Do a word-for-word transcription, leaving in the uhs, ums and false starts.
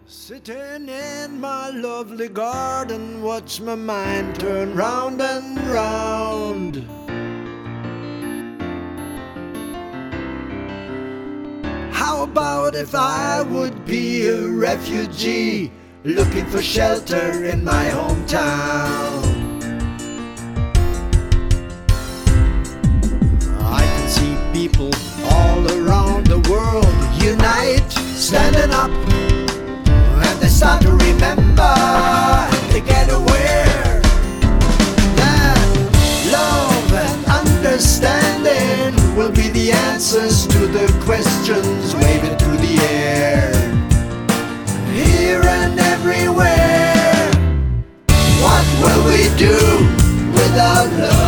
Sitting in my lovely garden, watch my mind turn round and round. How about if I would be a refugee, looking for shelter in my hometown? I can see people all around the world unite, standing up, and they start to remember, and they get aware that love and understanding will be the answers to the questions waving through the air, here and everywhere. What will we do without love?